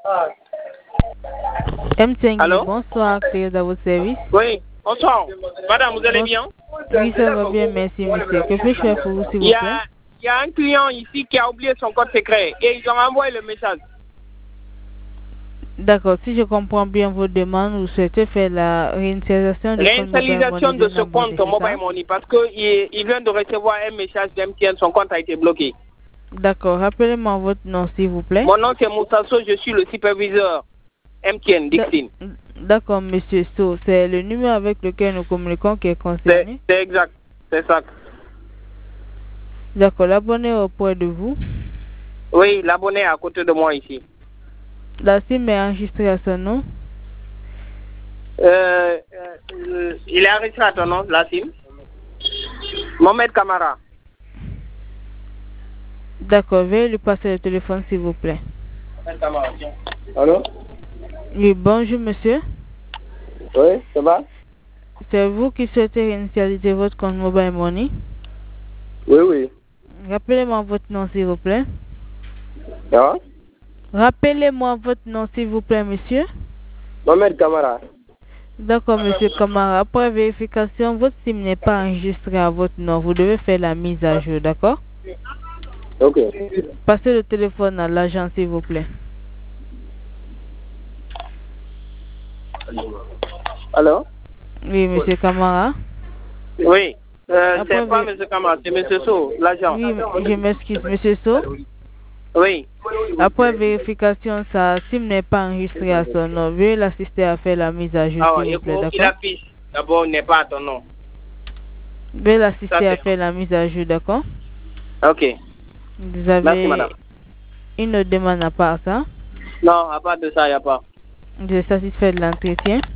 M5, Allô? bonsoir, c'est dans votre service. Oui, bonsoir. Madame, vous allez bien? Oui, ça va bien, merci, monsieur. Que puis-je faire pour vous, s'il vous plaît? Il y a un client ici qui a oublié son code secret et ils ont envoyé le message. D'accord, si je comprends bien vos demandes, vous souhaitez faire la réinitialisation de Réinitialisation de ce compte Mobile Money parce qu'il vient de recevoir un message d'MTN, son compte a été bloqué. D'accord, rappelez-moi votre nom, s'il vous plaît. Mon nom c'est Moussasso, je suis le superviseur MTN Dixine. D'accord, monsieur So, c'est le numéro avec lequel nous communiquons qui est concerné. C'est exact, c'est ça. D'accord, l'abonné est auprès de vous. Oui, l'abonné est à côté de moi ici. La SIM est enregistrée à son nom. Il est enregistré à ton nom, la SIM. Mohamed Kamara. D'accord, veuillez lui passer le téléphone, s'il vous plaît. Allô? Oui, bonjour, monsieur. Oui, ça va? C'est vous qui souhaitez réinitialiser votre compte Mobile Money? Oui, oui. Rappelez-moi votre nom, s'il vous plaît. Ah? Rappelez-moi votre nom, s'il vous plaît, monsieur. Mohamed Kamara. D'accord, monsieur Kamara. Après vérification, votre SIM n'est pas enregistrée à votre nom. Vous devez faire la mise à jour, d'accord? Ok. Passez le téléphone à l'agent, s'il vous plaît. Allô? Oui, monsieur Kamara. Oui. C'est pas monsieur Kamara, c'est monsieur So, l'agent. Oui, je m'excuse, monsieur So. Oui. Après vérification, sa SIM n'est pas enregistrée à son nom. Veuillez l'assister à faire la mise à jour, s'il vous plaît, d'accord? Il affiche. D'abord, n'est pas à ton nom. Veuillez l'assister à faire la mise à jour, d'accord? Ok. Vous avez Merci, madame. une demande à part ça? Non, à part de ça, il n'y a pas. Vous êtes satisfait de l'entretien?